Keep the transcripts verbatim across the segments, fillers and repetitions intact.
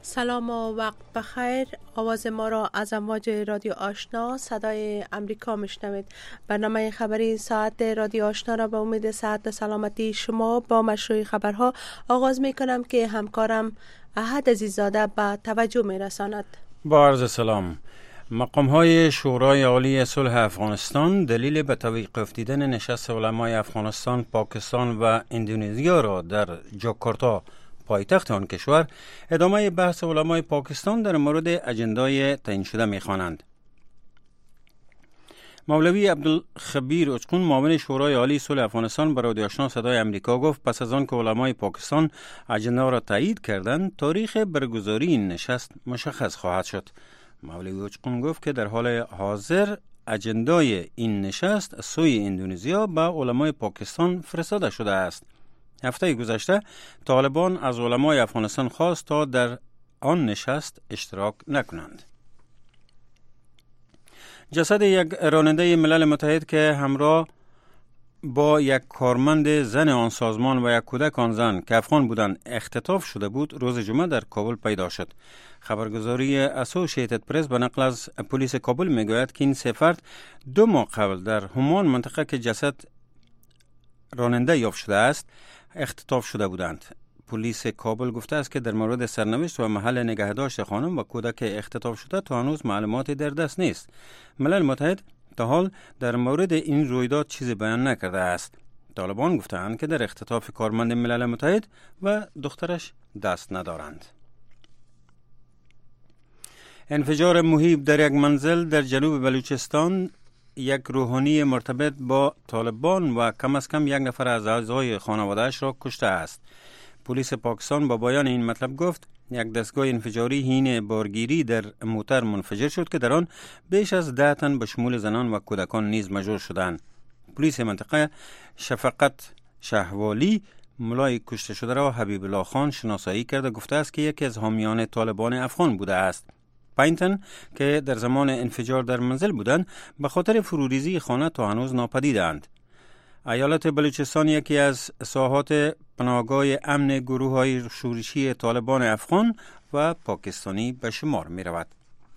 سلام و وقت بخیر. آواز ما را از امواج رادیو آشنا صدای امریکا میشنوید. برنامه خبری ساعت رادیو آشنا را به امید صحت و سلامتی شما با مشروع خبرها آغاز می کنم که همکارم احد عزیزاده به توجه می رساند. با عرض سلام. مقام های شورای عالی صلح افغانستان دلیل به توقف دیدن نشست علمای افغانستان، پاکستان و اندونزیا را در جاکارتا پایتخت آن کشور ادامه بحث علمای پاکستان در مورد اجندای تعیین شده می‌خوانند. مولوی عبدالخبیر اچقون معاون شورای عالی صلح افغانستان به رادیو آشنا صدای امریکا گفت پس از آن که علمای پاکستان اجندا را تایید کردند، تاریخ برگزاری این نشست مشخص خواهد شد. مولوی اچقون گفت که در حال حاضر اجندای این نشست سوی اندونزیا به علمای پاکستان فرستاده شده است. هفته گذشته طالبان از علمای افغانستان خواست تا در آن نشست اشتراک نکنند. جسد یک راننده ملل متحد که همراه با یک کارمند زن آن سازمان و یک کودک آن زن که افغان بودند اختطاف شده بود، روز جمعه در کابل پیدا شد. خبرگزاری اسوسییتد پرس به نقل از پلیس کابل میگوید که این سه فرد دو ماه قبل در همان منطقه که جسد راننده یافت شده است اختطاف شده بودند. پلیس کابل گفته است که در مورد سرنوشت و محل نگهداشت خانم و کودک اختطاف شده تا هنوز معلوماتی در دست نیست. ملل متحد تا حال در مورد این رویداد چیزی بیان نکرده است. طالبان گفتند که در اختطاف کارمند ملل متحد و دخترش دست ندارند. انفجار مهیب در یک منزل در جنوب بلوچستان یک روحانی مرتبط با طالبان و کم از کم یک نفر از اعضای خانواده‌اش را کشته است. پلیس پاکستان با بیان این مطلب گفت یک دستگاه انفجاری حین بارگیری در موتر منفجر شد که در آن بیش از ده تن به شمول زنان و کودکان نیز مجروح شدند. پلیس منطقه شفقت شهوالی ملای کشته شده را حبیب الله خان شناسایی کرده گفته است که یکی از حامیان طالبان افغان بوده است. پنج تن که در زمان انفجار در منزل بودند به خاطر فروریزی خانه تا هنوز ناپدیدند. ایالت بلوچستان یکی از ساحات پناهگاه امن گروه های شورشی طالبان افغان و پاکستانی به شمار می رود.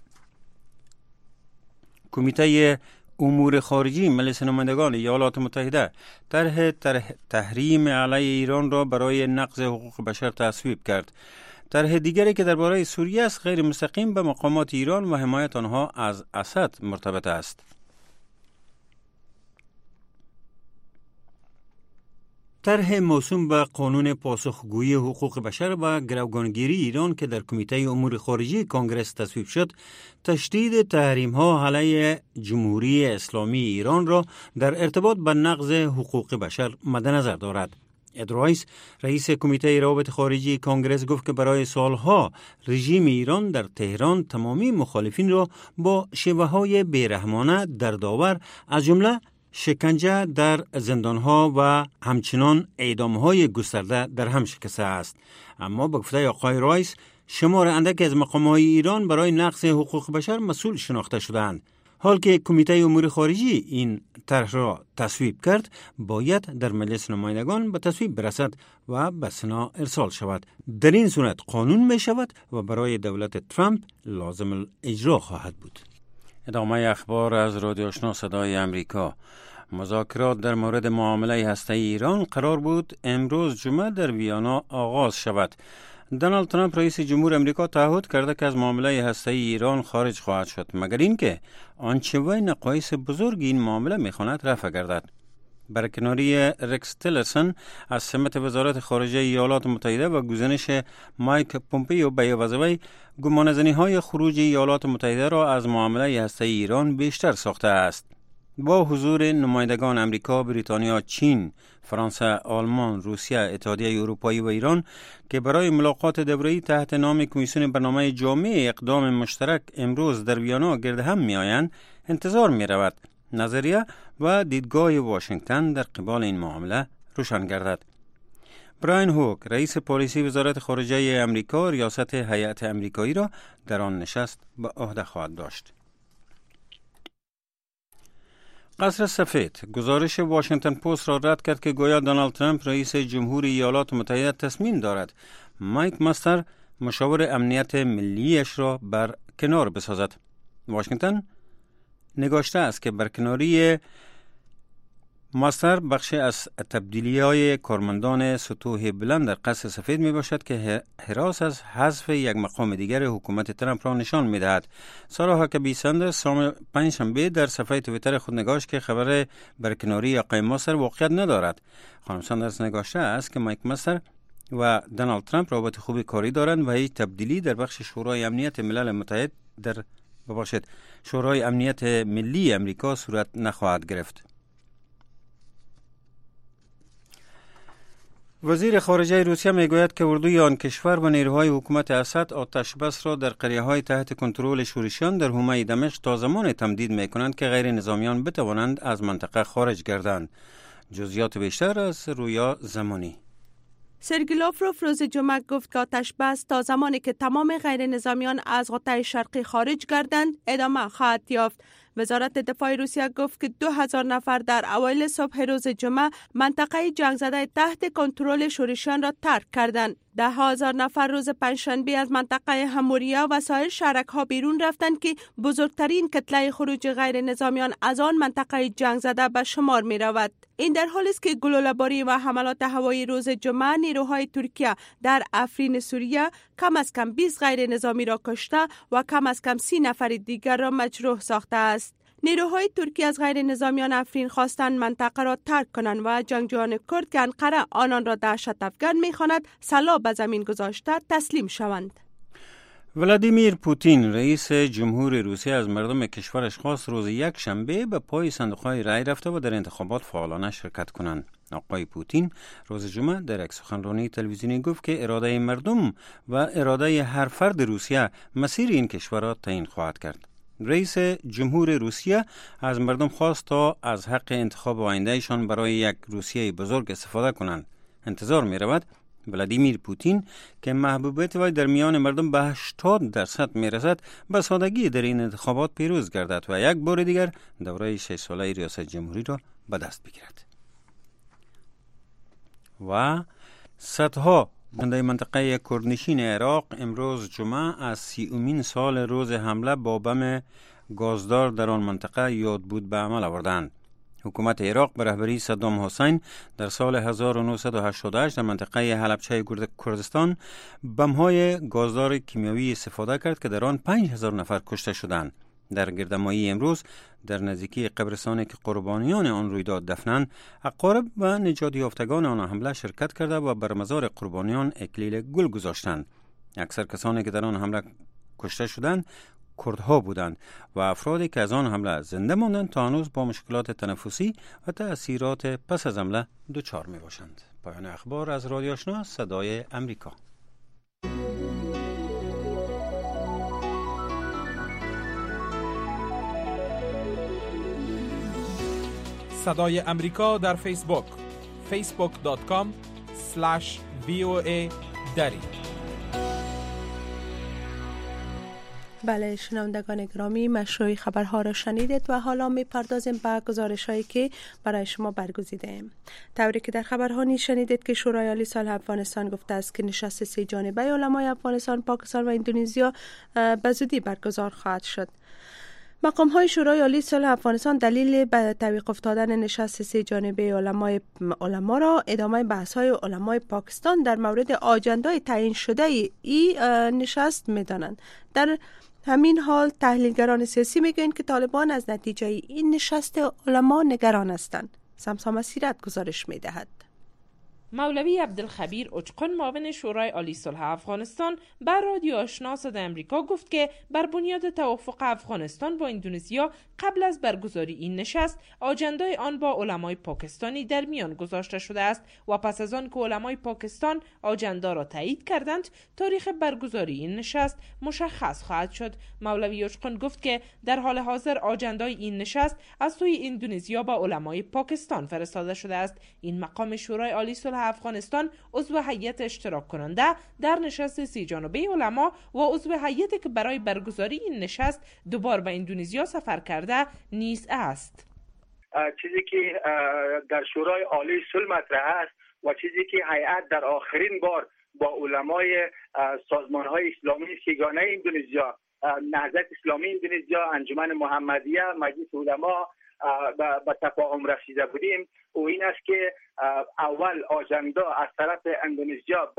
کمیته امور خارجی مجلس نمایندگان ایالات متحده طرح تحریم علیه ایران را برای نقض حقوق بشر تصویب کرد. طرح دیگری که درباره سوریه است غیر مستقیم به مقامات ایران و حمایت آنها از اسد مرتبط است. طرح موسوم به قانون پاسخگویی حقوق بشر و گروگانگیری ایران که در کمیته امور خارجی کنگره تصویب شد، تشدید تحریم ها علیه جمهوری اسلامی ایران را در ارتباط به نقض حقوق بشر مد نظر دارد. اد رایس، رئیس کمیته روابط خارجی کنگره گفت که برای سالها رژیم ایران در تهران تمامی مخالفین را با شیوه‌های بیرحمانه دردآور از جمله شکنجه در زندانها و همچنان اعدام‌های گسترده در هم شکسته است. اما به گفته آقای رایس شمار اندک از مقام‌های ایران برای نقض حقوق بشر مسئول شناخته شدند. حال که کمیته امور خارجی این طرح را تصویب کرد، باید در مجلس نمایندگان به تصویب برسد و به سنا ارسال شود. در این صورت قانون می شود و برای دولت ترامپ لازم الاجرا خواهد بود. ادامه اخبار از رادیو آشنا صدای امریکا. مذاکرات در مورد معامله هسته‌ای ایران قرار بود امروز جمعه در ویانا آغاز شود. دونالد ترامپ رئیس جمهور امریکا تعهد کرده که از معامله هسته‌ای ایران خارج خواهد شد، مگر اینکه آنچه وی نقایص بزرگ این معامله می‌خواند رفع گردد. برکناری رکس تیلرسن از سمت وزارت خارجه ایالات متحده و گزینش مایک پومپیو به وظیفه گمانه‌زنی‌های خروج ایالات متحده را از معامله هسته‌ای ایران بیشتر ساخته است. با حضور نمایندگان امریکا، بریتانیا، چین، فرانسه، آلمان، روسیه، اتحادیه اروپایی و ایران که برای ملاقات دوره‌ای تحت نام کمیسیون برنامه جامع اقدام مشترک امروز در ویانا گرد هم می‌آیند، انتظار می‌رود نظریه و دیدگاه واشنگتن در قبال این معامله روشن گردد. براین هوک، رئیس پالیسی وزارت خارجه امریکا، ریاست هیئت امریکایی را در آن نشست به عهده خواهد داشت. قصر سفید گزارش واشنگتن پست را رد کرد که گویا دونالد ترامپ رئیس جمهور ایالات متحده تصمیم دارد مایک مستر مشاور امنیت ملیش را بر کنار بسازد. واشنگتن نگاشته است که برکناری ماستر بخشی از تبدیلی‌های کارمندان سطوح بلند در قصر سفید می باشد که هراس از حذف یک مقام دیگر حکومت ترامپ را نشان می دهد. سارا هاکبی ساندرز سام پنجشنبه در صفحه توییتر خود نگاشت که خبر برکناری آقای ماستر واقعیت ندارد. خانم ساندرز نگاشته است که مایک ماستر و دونالد ترامپ رابطه خوبی کاری دارند و هیچ تبدیلی در بخش شورای امنیت ملل متحد در بباشد شورای امنیت ملی امریکا صورت نخواهد گرفت. وزیر خارجه روسیه میگوید که اردوی آن کشور و نیروهای حکومت اسد آتش بس را در قریه‌های تحت کنترل شورشیان در حومه دمشق تا زمان تمدید میکنند که غیر نظامیان بتوانند از منطقه خارج گردند. جزئیات بیشتر از رویا زمانی. سرگئی لاوروف روز جمعه گفت که آتش بس تا زمانی که تمام غیر نظامیان از قطع شرقی خارج گردند ادامه خواهد یافت. وزارت دفاع روسیه گفت که دو هزار نفر در اوایل صبح روز جمعه منطقه جنگ زده تحت کنترل شورشیان را ترک کردند. ده هزار نفر روز پنجشنبه از منطقه هموریا و سایر شهرک ها بیرون رفتند که بزرگترین کتله خروج غیر نظامیان از آن منطقه جنگ زده به شمار می رود. این در حالی است که گلوله‌باری و حملات هوایی روز جمعه نیروهای ترکیه در افرین سوریه کم از کم بیست غیر نظامی را کشته و کم از کم سی نفر دیگر را مجروح ساخته است. نیروهای ترکی از غیر نظامیان افرین خواستند منطقه را ترک کنند و جنگجویان کرد که انقره آنان را دهشت افکن می‌خواند سلاح به زمین گذاشته تسلیم شوند. ولادیمیر پوتین رئیس جمهور روسیه از مردم کشورش خواست روز یک شنبه به پای صندوق‌های رای رفته و در انتخابات فعالانه شرکت کنند. آقای پوتین روز جمعه در یک سخنرانی تلویزیونی گفت که اراده مردم و اراده هر فرد روسیه مسیر این کشور را تعیین خواهد کرد. رئیس جمهور روسیه از مردم خواست تا از حق انتخاب آیندهشان برای یک روسیه بزرگ استفاده کنند. انتظار می رود ولادیمیر پوتین که محبوبیت وی در میان مردم به هشتاد درصد می رسد به سادگی در این انتخابات پیروز گردد و یک بار دیگر دوره شش ساله ریاست جمهوری را به دست بگیرد. و صدها بنده منطقه کردنشین عراق امروز جمعه از سیومین سال روز حمله با بم گازدار در آن منطقه یاد بود به عمل آوردند. حکومت عراق به رهبری صدام حسین در سال هزار و نهصد و هشتاد و هشت در منطقه حلبچه کردستان بم‌های گازدار کیمیایی استفاده کرد که در آن پنج هزار نفر کشته شدند. در گردمایی امروز در نزدیکی قبرستانی که قربانیان آن رویداد دفنند، اقارب و نجات یافتگان آن حمله شرکت کرده و بر مزار قربانیان اکلیل گل گذاشتند. اکثر کسانی که در آن حمله کشته شدند کردها بودند و افرادی که از آن حمله زنده ماندند تا هنوز با مشکلات تنفسی و تأثیرات پس از حمله دچار می باشند. پایان اخبار از رادیو آشنا صدای امریکا. صدای امریکا در فیسبوک فیسبوک دات کام اسلش وی او ای دری. بله شنوندگان گرامی، مشروع خبرها را شنیدید و حالا می پردازیم به گزارش هایی که برای شما برگزیده ایم. طوری که در خبرها نیز شنیدید که شورای عالی صلح افغانستان گفته است که نشست سه جانبه علمای افغانستان، پاکستان و اندونزیا به زودی برگزار خواهد شد. مقام های شورای عالی صلح افغانستان دلیل به تعویق افتادن نشست سه جانبه علمای علما را ادامه بحث های علمای پاکستان در مورد آجندای تعیین شده ای نشست می دانند. در همین حال تحلیلگران سیاسی میگویند که طالبان از نتیجه این نشست علما نگران هستند. سمسام سیرت گزارش می دهد. مولوی عبدالخبیر اچقن معاون شورای عالی صلح افغانستان بر رادیو آشنا صدای امریکا گفت که بر بنیاد توافق افغانستان با اندونزیا قبل از برگزاری این نشست آجندای آن با علمای پاکستانی در میان گذاشته شده است و پس از آن که علمای پاکستان آجندا را تایید کردند تاریخ برگزاری این نشست مشخص خواهد شد. مولوی اچقن گفت که در حال حاضر آجندای این نشست از سوی اندونزیا با علمای پاکستان فرستاده شده است. این مقام شورای عالی صلح افغانستان عضو هیئت اشتراک کننده در نشست سی جانبه علما و عضو هیئتی که برای برگزاری این نشست دوبار به اندونزیا سفر کرده نیز است. چیزی که در شورای عالی صلح مطرح است و چیزی که هیئت در آخرین بار با علمای سازمان‌های اسلامی سیگانه اندونزیا، نهضت اسلامی اندونزیا، انجمن محمدیه، مجلس علما به تفاهم رسیده بودیم. و این است که اول آژاندا از طرف اندونزیا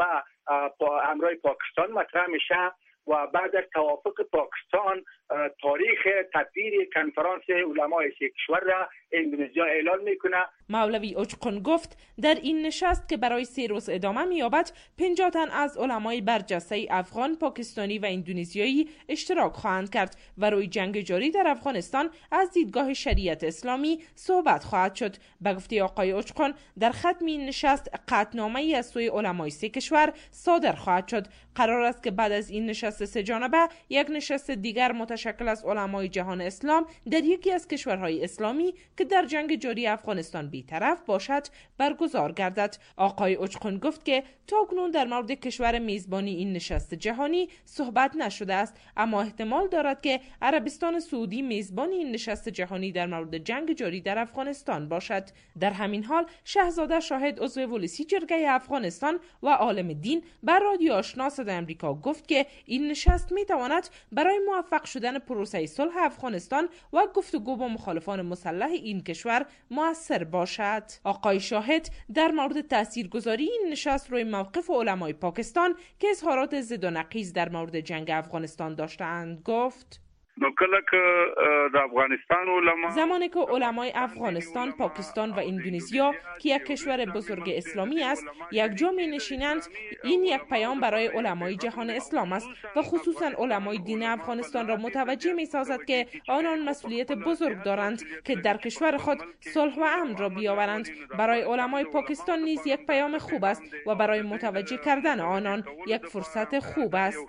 با همراه پاکستان مطرح میشه و بعد از توافق پاکستان تاریخ تدبیر کنفرانس علمای سه کشور را اندونزیا اعلان میکنه. مولوی اچقن گفت در این نشست که برای سه روز ادامه می‌یابد پنجاه تن از علمای برجسته افغان، پاکستانی و اندونزیایی اشتراک خواهند کرد و روی جنگ جاری در افغانستان از دیدگاه شریعت اسلامی صحبت خواهد شد. به گفته آقای اچقن در ختم این نشست قطعنامه‌ای از سوی علمای سه کشور صادر خواهد شد. قرار است که بعد از این نشست سه جانبه یک نشست دیگر متشکل از علمای جهان اسلام در یکی از کشورهای اسلامی که در جنگ جاری افغانستان بی‌طرف باشد برگزار گردد. آقای اچقن گفت که تاکنون در مورد کشور میزبانی این نشست جهانی صحبت نشده است، اما احتمال دارد که عربستان سعودی میزبان این نشست جهانی در مورد جنگ جاری در افغانستان باشد. در همین حال شاهزاده شاهد عضو ولسی جرگه افغانستان و عالم دین بر رادیو آشنا صدای آمریکا گفت که این نشست میتواند برای موفق شدن پروسه صلح افغانستان و گفتگو با مخالفان مسلح این کشور مؤثر باشد. آقای شاهد در مورد تاثیرگذاری این نشست روی موقف علمای پاکستان که اظهارات ضد و نقیض در مورد جنگ افغانستان داشتند گفت: نو کله که د افغانستان علما زمانی که علمای افغانستان، پاکستان و اندونزیا که یک کشور بزرگ اسلامی است یک جا می نشینند، این یک پیام برای علمای جهان اسلام است و خصوصا علمای دین افغانستان را متوجه می سازد که آنان مسئولیت بزرگ دارند که در کشور خود صلح و امن را بیاورند. برای علمای پاکستان نیز یک پیام خوب است و برای متوجه کردن آنان یک فرصت خوب است.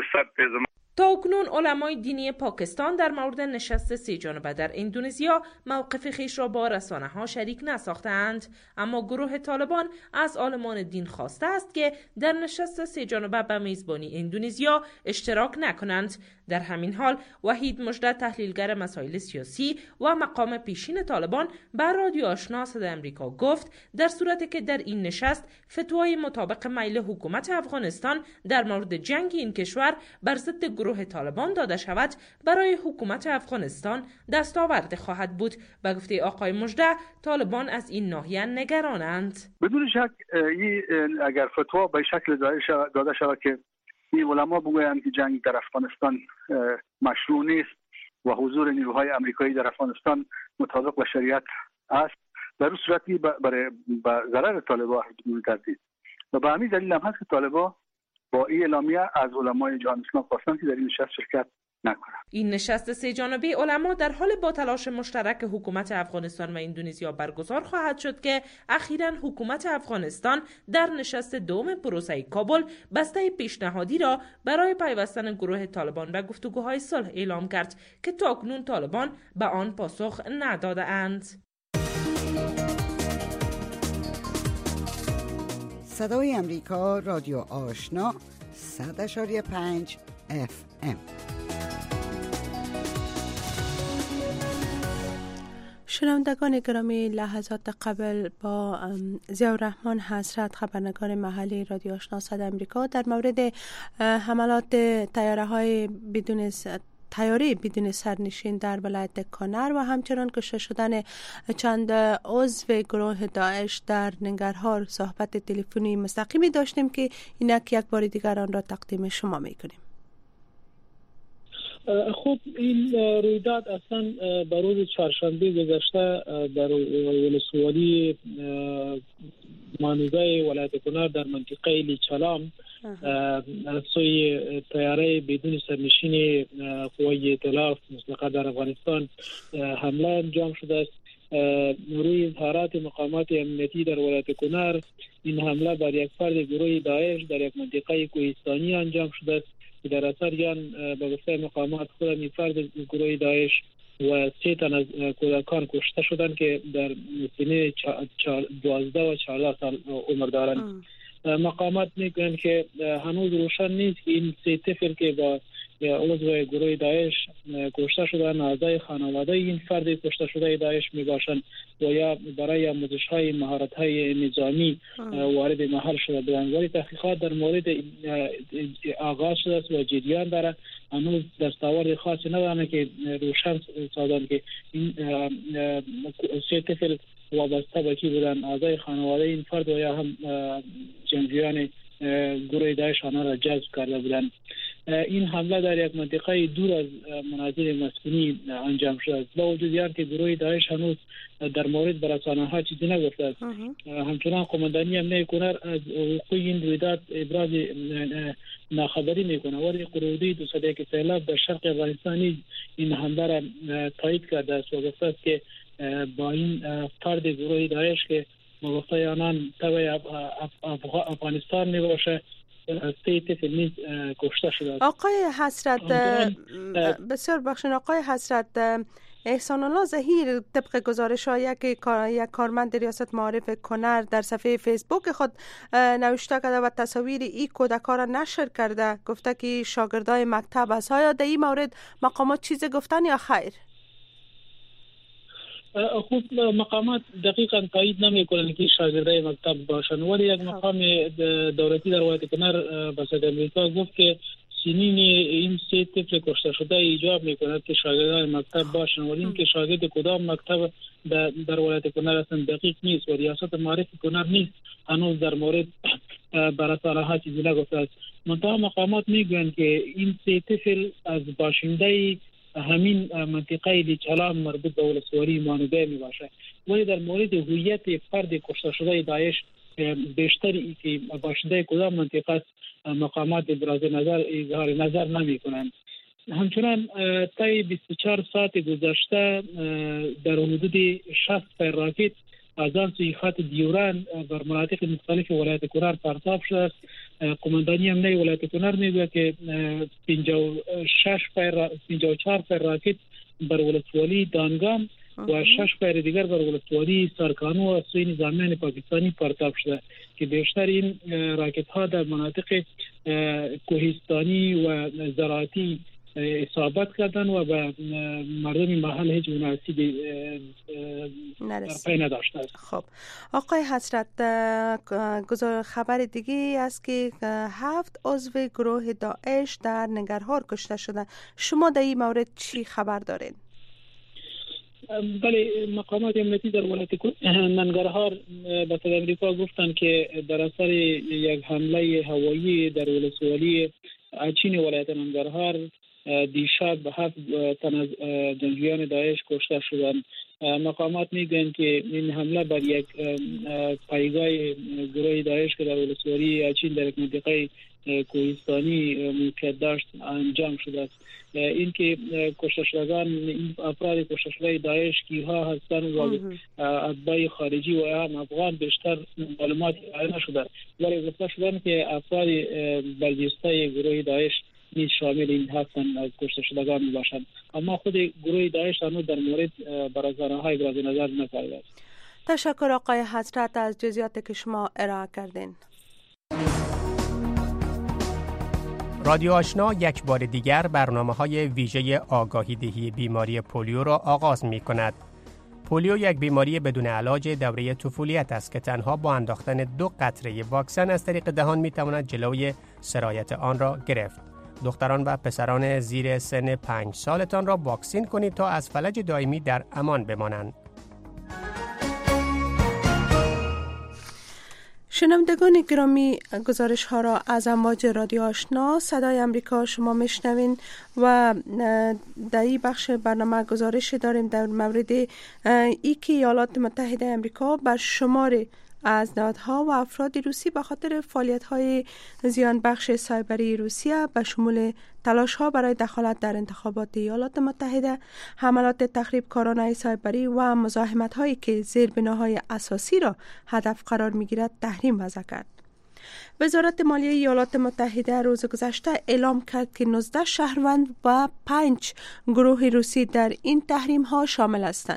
تا اکنون علمای دینی پاکستان در مورد نشست سه جانبه در اندونزیا موقف خیش را با رسانه ها شریک نساختند، اما گروه طالبان از عالمان دین خواسته است که در نشست سه جانبه به میزبانی اندونزیا اشتراک نکنند. در همین حال وحید مژده تحلیلگر مسائل سیاسی و مقام پیشین طالبان بر رادیو آشنا صدای آمریکا گفت در صورتی که در این نشست فتوای مطابق میل حکومت افغانستان در مورد جنگ این کشور بر ضد گروه طالبان داده شود برای حکومت افغانستان دستاورد خواهد بود. به گفته آقای مژده طالبان از این ناحیه نگرانند. بدون شک اگر فتوا به شکل داده شود که این علما بگویند که جنگ در افغانستان مشروع نیست و حضور نیروهای امریکایی در افغانستان مطابق با شریعت است، در اون صورت برای ضرر طالبان بدون تردید و به همین دلیل هم هست که طالبان با این اعلامیه از علمای جهان اسلام خواستند که در این نشست شرکت نکنند. این نشست سه جانبه علما در حال با تلاش مشترک حکومت افغانستان و اندونزیا برگزار خواهد شد که اخیراً حکومت افغانستان در نشست دوم پروسه کابل بسته پیشنهادی را برای پیوستن گروه طالبان به گفتگوهای صلح اعلام کرد که تاکنون طالبان به آن پاسخ نداده اند. صدای امریکا، رادیو آشنا، صد اشاری پنج اف ام. شنوندگان گرامی، لحظات قبل با ضیاءالرحمن حسرت خبرنگار محلی رادیو آشنا صدای آمریکا در مورد حملات طیاره های بدون طیاره بدون سرنشین در ولایت کانر و همچنان کشته شدن چند عضو گروه داعش در ننگرهار صحبت تلفنی مستقیمی داشتیم که اینک یک بار دیگر آن را تقدیم شما میکنیم. خب این رویداد اصلا بر روز چهارشنبه گذشته در ولسوالی مانوگای ولایت کنر در منطقه لیچلام از سوی طیاره بدون سرنشین قوای ائتلاف مستقر در افغانستان حمله انجام شده است. روی اظهارات مقامات امنیتی در ولایت کنر این حمله بر یک فرد گروه داعش در یک منطقه کوهستانی انجام شده است که در اثر یان به گفته مقامات خود این فرد گروه داعش و سه تن از کودکان کشته شدند که در سن دوازده و چهارده سال عمر دارند. مقامات میگویند که هنوز روشن نیست که این سه طفل که با عضو گروه داعش کشته شدن، اعضای خانواده این فرد کشته شده داعش میباشند و یا برای آموزش های مهارت های نظامی وارد محل شده بودند. ولی تحقیقات در مورد آغاز شده است و جریان دارد. هنوز دستاورد خاصی ندارند که روشن سازند که این سه طفل وابسته به کی بودند، اعضای خانواده این فرد و یا هم جنگجویان گروه داعش آنها را جذب کرده بودند. این حمله در یک منطقه دور از منازل مسکونی انجام شده است. با وجود اینکه گروه داعش هنوز در مورد به رسانه‌ها چیزی نگفته است. همچنان قماندانی امنیت کنر از وقوع این رویداد ابراز ناخبری میکنه، ولی قرودی دو صد یک سیلاب در شرق افغانستان این حمله را تایید کرده است و گفته است که با این فرد گروه داعش که مگفته آنان تبع افغانستان میباشه سه طفل نیز کشته شده. آقای حسرت بسیار بخشین آقای حسرت، احسان الله ظهیر طبق گزارش های یک کارمند ریاست معارف کنر در صفحه فیسبوک خود نوشته کرده و تصاویر این کودکان را نشر کرده، گفته که شاگردای مکتب است. آیا در این مورد مقامات چیز گفتن یا خیر؟ خوب مقامات دقیقاً تایید نمی‌کنند که شاگردای مکتب باشند، ولی یک مقام دولتی در ولایت کنر به صدای امریکا گفت که سنین این سه طفل کشته شده ایجاب می‌کند که شاگردای مکتب باشند، ولی اینکه شاگرد کدام مکتب در ولایت کنر هستند دقیق نیست و ریاست معارف کنر نیست هنوز در مورد برسانه‌ها چیزی نگفته است. منتها مقامات میگویند که این سه طفل از باشنده همین منطقه دیچلام مربوط به ولسوالی مانوبه می باشه، ولی در مورد هویت فرد کشته شده داعش بیشتری که باشنده کدام منطقه است مقامات ابراز نظر اظهار نظر نمی کنند. همچنان طی بیست و چهار ساعت گذشته در حدود شصت فیر راکت از آن سوی خط دیوران بر مناطق مختلف ولایت کنر پرتاب شده است. قماندانی امنیت ولایت کنر میگوید که پنجاه و شش فیر پنجاه و چهار فیر راکت بر ولسوالی دانگام و شش فیر دیگر بر ولسوالی سرکانو و سوی نظامیان پاکستانی پرتاب شده که بیشتر این راکت ها در مناطق کوهستانی و زراعتی اصابت کردن و به مردم محل هیچ مناسبی پی نداشته. خب آقای حسرت، گزار خبر دیگه است که هفت عضو گروه داعش در ننگرهار کشته شدند. شما در این مورد چی خبر دارین؟ بله، مقامات امنیتی در ولایت ننگرهار به صدای امریکا گفتند که در اثر یک حمله هوایی در ولسوالی اچین ولایت ننگرهار دیشب به هفت تن از جنگجویان داعش کشته شدند. مقامات میگویند که این حمله بر یک پایگاه گروه داعش که در ولسوالی اچین در یک منطقه کوهستانی موقعیت داشت انجام شده است. این که کشته شدگان این افراد کشته شده داعش کیها هستند و اتباع خارجی و هم افغان بیشتر معلومات ارائه نشده، ولی گفته شدند که افراد برجسته گروه داعش نیز شامل این هستند از کشته شدگان می باشند، اما خود گروه داعش هنوز در مورد برازنه‌ها ابراز نظر نکرده است. تشکر آقای حضرت از جزئیاتی که شما ارائه کردین. رادیو آشنا یک بار دیگر برنامه‌های ویژه آگاهی دهی بیماری پولیو را آغاز می‌کند. پولیو یک بیماری بدون علاج دوره طفولیت است که تنها با انداختن دو قطره واکسن از طریق دهان می‌تواند جلوی سرایت آن را گرفت. دختران و پسران زیر سن پنج سالتان را واکسین کنید تا از فلج دائمی در امان بمانند. شنوندگان گرامی، گزارش ها را از امواج رادیو آشنا صدای امریکا شما میشنوین و در این بخش برنامه گزارش داریم در مورد ای که ایالات متحده امریکا بر شمار از نهادها و افراد روسی به خاطر فعالیت‌های زیان بخش سایبری روسیه به شمول تلاش‌ها برای دخالت در انتخابات ایالات متحده، حملات تخریبکارانه سایبری و مزاحمت‌هایی که زیربناهای اساسی را هدف قرار می‌گیرد تحریم وضع کرد. وزارت مالیه ایالات متحده روز گذشته اعلام کرد که نوزده شهروند و پنج گروه روسی در این تحریم‌ها شامل هستند.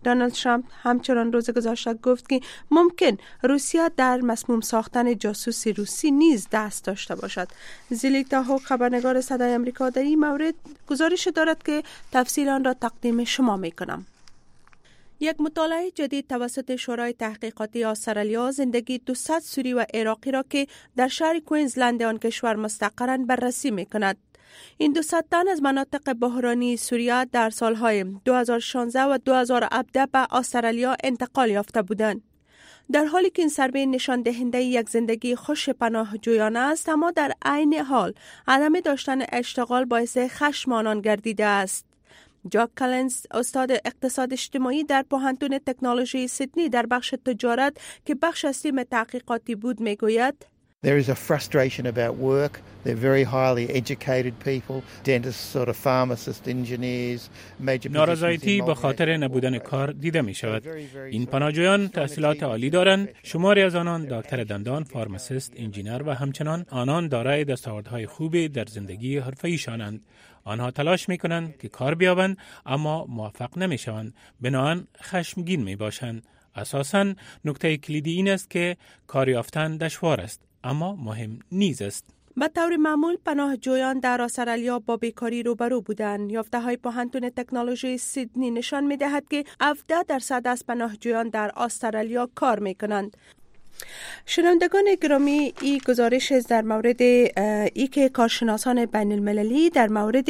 دونالد ترامپ همچنان روز گذشته گفت که ممکن روسیه در مسموم ساختن جاسوسی روسی نیز دست داشته باشد. زلیتا هوک خبرنگار صدای آمریکا در این مورد گزارش دارد که تفصیل آن را تقدیم شما میکنم. یک مطالعه جدید توسط شورای تحقیقاتی استرالیا زندگی دویست سوری و عراقی را که در شهر کوینزلند آن کشور مستقرند بررسی میکند. این دویست تن از مناطق بحرانی سوریه در سالهای دو هزار و شانزده و دو هزار و هفده به استرالیا انتقال یافته بودند. در حالی که این سروی نشان دهنده یک زندگی خوش پناهجویانه است، اما در عین حال عدم داشتن اشتغال باعث خشم آنان گردیده است. جاک کلنز، استاد اقتصاد اجتماعی در پوهنتون تکنولوژی سیدنی در بخش تجارت که بخش از تیم تحقیقاتی بود، میگوید There is a frustration about work. They're very highly educated people, dentists, sort of pharmacists, engineers, major نارضایتی به خاطر نبودن کار دیده می شود. این پناهجویان تحصیلات عالی دارند. شماری از آنان دکتر دندان، فارماسیست، انجینر و همچنان آنان دارای دستاوردهای خوبی در زندگی حرفه‌ایشانند. آنها تلاش می کنند که کار بیابند اما موفق نمی شوند. بنابراین خشمگین می باشند. اساساً نکته کلیدی این است که کار یافتن دشوار است، اما مهم نیز است. به طور معمول پناهجویان در استرالیا با بیکاری روبرو بودند. یافته‌های پوهنتون تکنولوژی سیدنی نشان می‌دهد که هفده درصد از پناهجویان در استرالیا کار می‌کنند. شنوندگان گرامی، این گزارش است در مورد ای که کارشناسان بین المللی در مورد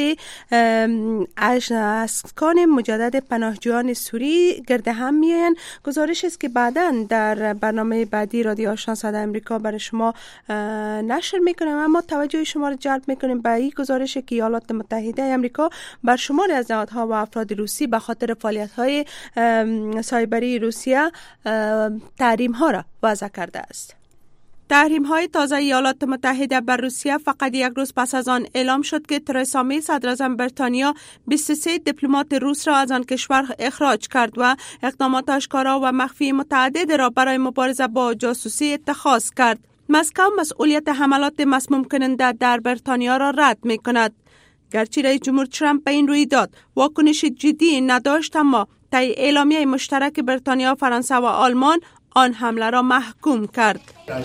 اسکان مجدد پناهجویان سوری گرد هم میآیند. گزارش است که بعداً در برنامه بعدی رادیو آشنا صدای آمریکا برای شما نشر میکنیم، اما توجه شما را جلب میکنیم به این گزارش که ایالات متحده آمریکا بر شماری از نهادها و افراد روسی به خاطر فعالیت‌های سایبری روسیه تحریم ها را وضع کرده است. تحریم های تازه ایالات متحده بر روسیه فقط یک روز پس از آن اعلام شد که ترسا می صدر اعظم بریتانیا بیست و سه دیپلمات روس را از آن کشور اخراج کرد و اقدامات آشکارا و مخفی متعدد را برای مبارزه با جاسوسی اتخاذ کرد. مسکو مسئولیت حملات مسموم کننده در بریتانیا را رد می کند. گرچه رئیس جمهور ترامپ به این رویداد واکنش جدی نداشت، اما طی اعلامیه مشترک بریتانیا، فرانسه و آلمان آن حمله را محکوم کرد.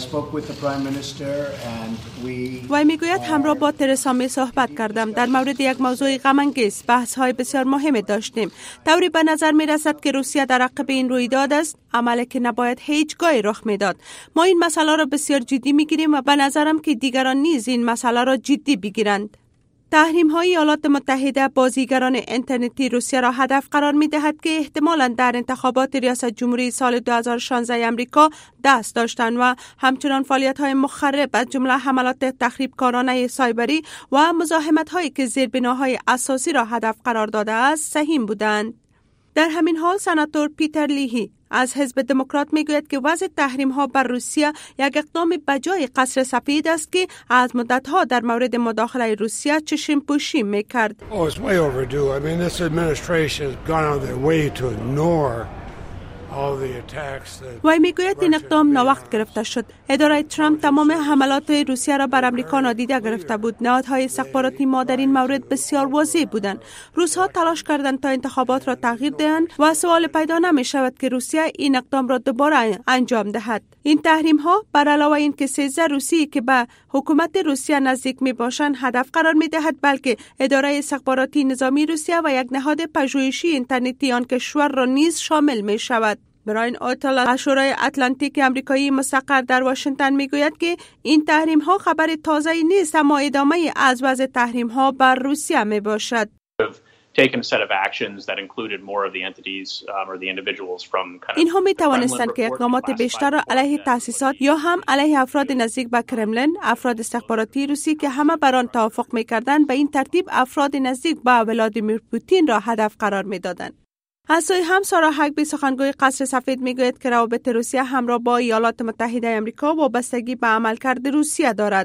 وی میگوید همراه با ترسا می صحبت کردم. در مورد یک موضوع غم انگیز بحث های بسیار مهم داشتیم. طوری به نظر می رسد که روسیه در عقب این رویداد است، عملی که نباید هیچگاه رخ میداد. ما این مسئله را بسیار جدی می گیریم و به نظرم که دیگران نیز این مسئله را جدی بگیرند. تحریم های ایالات متحده بازیگران اینترنتی روسیه را هدف قرار می دهد که احتمالاً در انتخابات ریاست جمهوری سال دو هزار و شانزده امریکا دست داشتند و همچنان فعالیت های مخرب از جمله حملات تخریبکارانه سایبری و مزاحمت هایی که زیربناهای اساسی را هدف قرار داده است سهیم بودند. در همین حال سناتور پیتر لیهی از حزب دموکرات میگوید که وضع تحریم ها بر روسیه یک اقدام بجای قصر سفید است که از مدت ها در مورد مداخله روسیه چشم پوشی میکرد. وی میگوید این اقدام ناوقت گرفته شد. اداره ترامپ تمام حملات روسیه را بر امریکا نادیده گرفته بود. نهادهای استخباراتی ما در این مورد بسیار واضح بودند. روس‌ها تلاش کردند تا انتخابات را تغییر دهند و سوال پیدا نمی شود که روسیه این اقدام را دوباره انجام دهد. این تحریم ها بر علاوه این که سیزده روسی که به حکومت روسیه نزدیک می باشند هدف قرار می دهد، بلکه اداره استخباراتی نظامی روسیه و یک نهاد پژوهشی اینترنتی آن کشور را نیز شامل می شود. براین اوتل از شورای اتلانتیک آمریکایی مستقر در واشنگتن میگوید که این تحریم ها خبر تازه‌ای نیست، اما ادامه از وضع تحریم ها بر روسیه می باشد. اینها می توانستند که اقدامات بیشتر را علیه تأسیسات یا هم علیه افراد نزدیک به کرملین، افراد استخباراتی روسی که همه بر آن توافق می کردند، به این ترتیب افراد نزدیک به ولادیمیر پوتین را هدف قرار می دادند. از سوی هم سارا هگبی سخنگوی قصر سفید میگوید که روابط روسیه همراه با ایالات متحده آمریکا وابستگی به عملکرد روسیه دارد.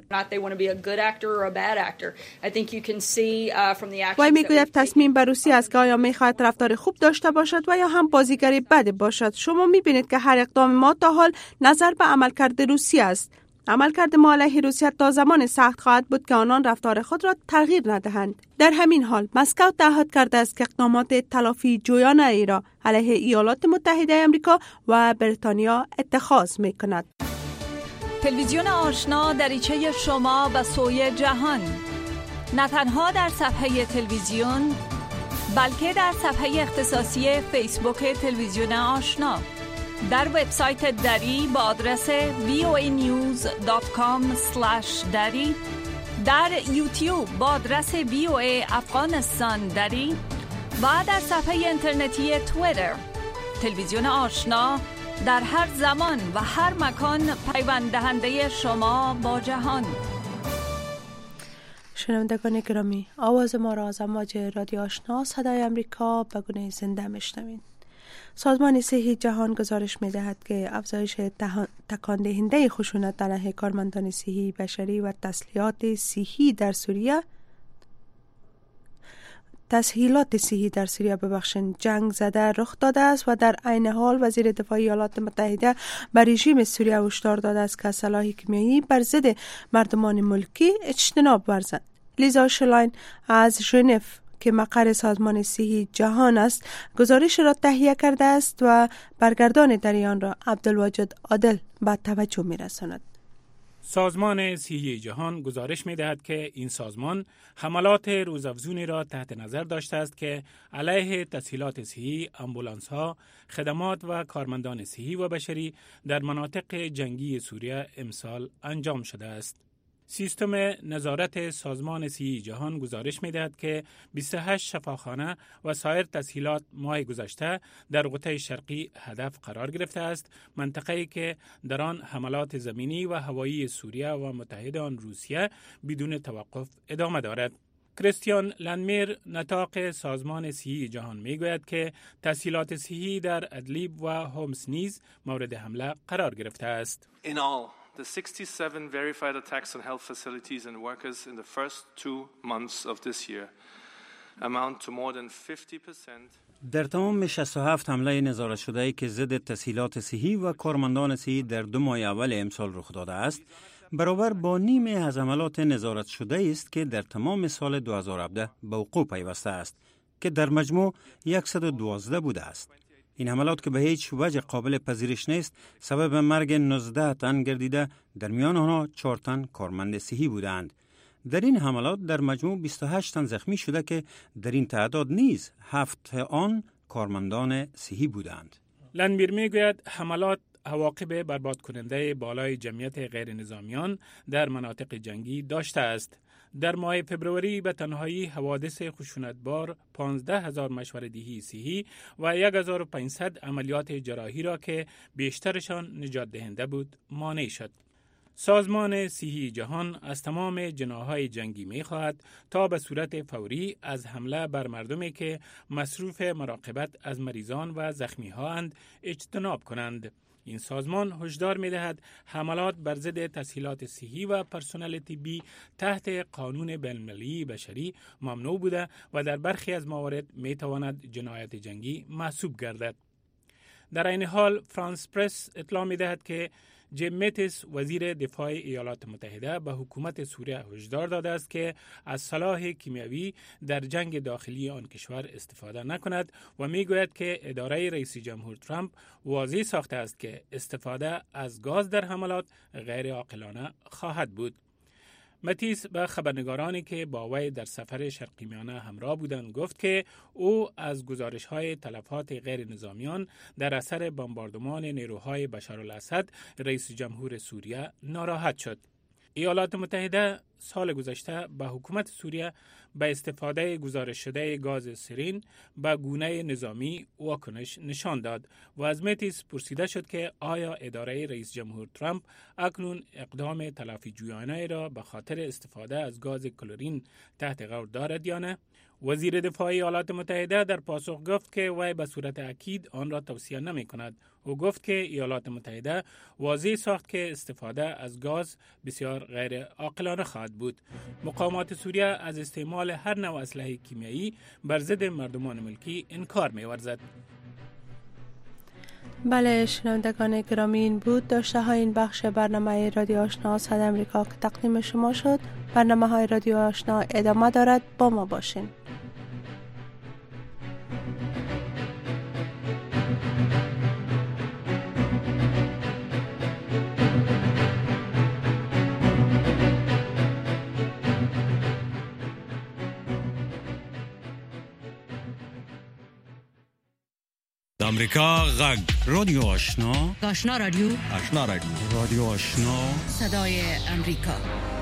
وی میگوید تصمیم بر روسیه است که آیا میخواهد رفتار خوب داشته باشد و یا هم بازیگری بد باشد. شما میبینید که هر اقدام ما تا حال نظر به عملکرد روسیه است. عملکرد ما علیه روسیه تا زمان سخت خواهد بود که آنان رفتار خود را تغییر ندهند. در همین حال مسکو تعهد کرده است که اقدامات تلافی جویانه ای را علیه ایالات متحده آمریکا و بریتانیا اتخاذ می کند. تلویزیون آشنا دریچه شما به سوی جهان، نه تنها در صفحه تلویزیون بلکه در صفحه اختصاصی فیسبوک تلویزیون آشنا، در وبسایت دری با آدرس وی او ای نیوز دات کام اسلش دری، در یوتیوب با آدرس وی او ای افغانستان دری و در صفحه اینترنتی توییتر. تلویزیون آشنا در هر زمان و هر مکان پیوند دهنده شما با جهان. شنوندگان گرامی، آواز ما را از امواج رادیو آشنا صدای امریکا به گونه زنده میشنوید. سازمان صحی جهان گزارش می‌دهد که افزایش تکان دهنده خشونت علیه کارمندان صحی بشری و تسهیلات صحی در سوریه تسهیلات صحی در سوریه ببخشن جنگ زده رخ داده است و در عین حال وزیر دفاع ایالات متحده بر رژیم سوریه هشدار داده است که سلاح کیمیایی بر ضد مردمان ملکی اجتناب ورزد. لیزا شلاین از ژنو که مقر سازمان صحی جهان است گزارش را تهیه کرده است و برگردان در آن را عبدالواجد عادل به توجه می‌رساند. سازمان صحی جهان گزارش می‌دهد که این سازمان حملات روزافزونی را تحت نظر داشته است که علیه تسهیلات صحی، آمبولانس‌ها، خدمات و کارمندان صحی و بشری در مناطق جنگی سوریه امسال انجام شده است. سیستم نظارت سازمان صحی جهان گزارش می‌دهد که بیست و هشت شفاخانه و سایر تسهیلات ماه گذشته در قطب شرقی هدف قرار گرفته است، منطقه‌ای که در آن حملات زمینی و هوایی سوریه و متحد آن روسیه بدون توقف ادامه دارد. کریستیان لندمیر نطاق سازمان صحی جهان میگوید که تسهیلات صحی در ادلیب و هومس نیز مورد حمله قرار گرفته است. In all, the sixty-seven verified attacks on health facilities and workers in the first two months of this year amount to more than fifty percent. در تمام شصت و هفت حمله نظارت شده‌ای که ضد تسهیلات صحی و کارمندان صحی در دو ماه اول امسال رخ داده است، برابر با نیمه از حملات نظارت شده است که در تمام سال دو هزار و هفده به وقوع پیوسته است که در مجموع صد و دوازده بوده است. این حملات که به هیچ وجه قابل پذیرش نیست سبب مرگ نوزده تن گردیده، در میان آنها چهار تن کارمند صحی بودند. در این حملات در مجموع بیست و هشت تن زخمی شده که در این تعداد نیز هفت آن کارمندان صحی بودند. لندمیر میگوید حملات عواقب برباد کننده بالای جمعیت غیر نظامیان در مناطق جنگی داشته است. در ماه فبروری به تنهایی حوادث خشونتبار پانزده هزار مشوره‌دهی صحی و هزار و پانصد عملیات جراحی را که بیشترشان نجات دهنده بود مانع شد. سازمان صحی جهان از تمام جناح‌های جنگی می‌خواهد تا به صورت فوری از حمله بر مردمی که مصروف مراقبت از مریضان و زخمی‌هااند اجتناب کنند. این سازمان هشدار می‌دهد حملات بر ضد تسهیلات صحی و پرسنل طبی تحت قانون بین‌المللی بشری ممنوع بوده و در برخی از موارد می‌تواند جنایت جنگی محسوب گردد. در این حال فرانس پرس اطلاع می‌دهد که جیم میتیس وزیر دفاع ایالات متحده به حکومت سوریه هشدار داده است که از سلاح کیمیایی در جنگ داخلی آن کشور استفاده نکند و میگوید که اداره رئیس جمهور ترامپ واضح ساخته است که استفاده از گاز در حملات غیر عاقلانه خواهد بود. متیس به خبرنگارانی که با وی در سفر شرقی میانه همراه بودند گفت که او از گزارش‌های تلفات غیر نظامیان در اثر بمباردمان نیروهای بشارالاسد رئیس جمهور سوریه ناراحت شد. ایالات متحده سال گذشته به حکومت سوریه به استفاده گزارش شده گاز سرین به گونه نظامی واکنش نشان داد و از متیس پرسیده شد که آیا اداره رئیس جمهور ترامپ اکنون اقدام تلافی جویانه را به خاطر استفاده از گاز کلورین تحت غور دارد یا نه؟ وزیر دفاع ایالات متحده در پاسخ گفت که وی به صورت اکید آن را توصیه نمی کند. او گفت که ایالات متحده واضح ساخت که استفاده از گاز بسیار غیر عاقلانه خواهد بود. مقامات سوریه از استعمال هر نوع اسلحه کیمیایی بر ضد مردمان ملکی انکار می ورزد. بله شنوندگان گرامی، این بود داشته های این بخش برنامه رادیو آشنا صدای امریکا که تقدیم شما شد. برنامه های رادیو آشنا ادامه دارد، با ما باشین. امریکا غږ رادیو آشنا آشنا رادیو آشنا رادیو رادیو آشنا صدای امریکا.